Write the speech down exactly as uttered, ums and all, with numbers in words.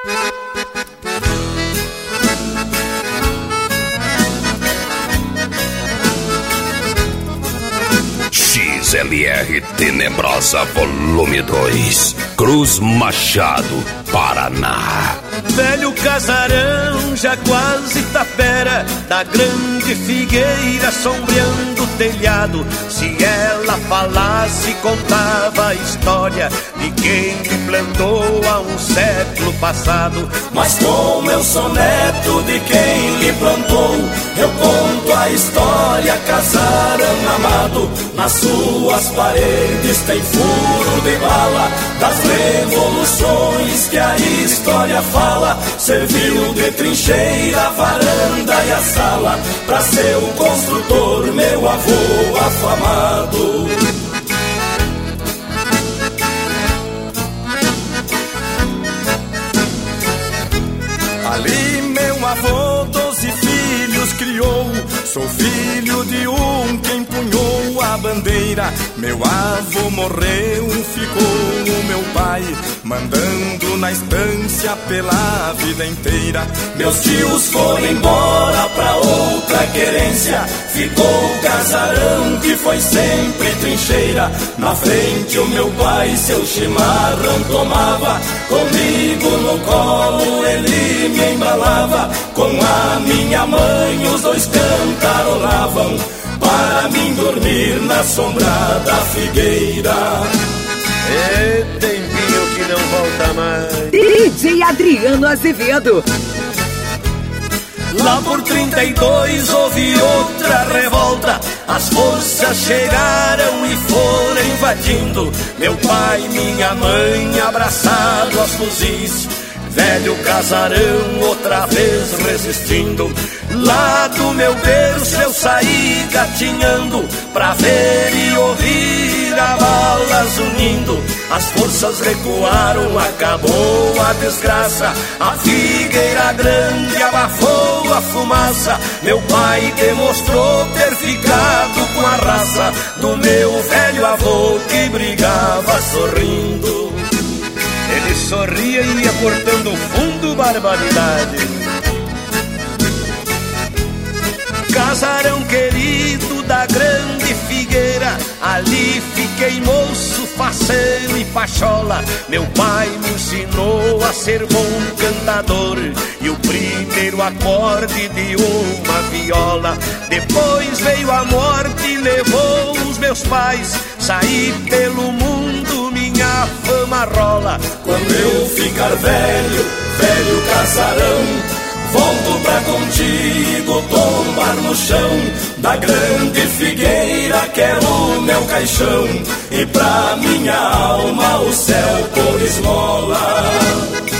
X L R Tenebrosa Volume dois, Cruz Machado, Paraná. Velho casarão, já quase tapera, da grande figueira sombreando o telhado. Se ela falasse, contava a história de quem me plantou há um século passado. Mas como eu sou neto de quem lhe plantou, eu conto a história, casarão amado. Nas suas paredes tem furo de bala, das revoluções que a história fala. Serviu de trincheira a varanda e a sala, pra seu construtor, meu avô afamado. Ali meu avô doze filhos criou, sou filho de um que empunhou a bandeira. Meu avô morreu, ficou o meu pai, mandando na estância pela vida inteira. Meus tios foram embora pra outra querência, ficou o casarão que foi sempre trincheira. Na frente o meu pai seu chimarrão tomava, comigo no colo ele me embalava. Com a minha mãe os dois cantarolavam, para mim dormir na sombra da figueira. É tempinho que não volta mais. D J Adriano Azevedo. Lá por trinta e dois houve outra revolta, as forças chegaram e foram invadindo. Meu pai e minha mãe abraçados aos fuzis, velho casarão outra vez resistindo. Lá do meu berço eu saí gatinhando, pra ver e ouvir a balas unindo. As forças recuaram, acabou a desgraça, a figueira grande abafou a fumaça. Meu pai demonstrou ter ficado com a raça do meu velho avô que brigava sorrindo. Ele sorria e ia cortando fundo, barbaridade. Casarão querido da grande figueira, ali fiquei moço, faceiro e pachola. Meu pai me ensinou a ser bom cantador e o primeiro acorde de uma viola. Depois veio a morte e levou os meus pais, saí pelo mundo, minha fama rola. Quando eu ficar velho, velho casarão, volto pra contigo tombar no chão da grande figueira, quero o meu caixão e pra minha alma o céu por esmola.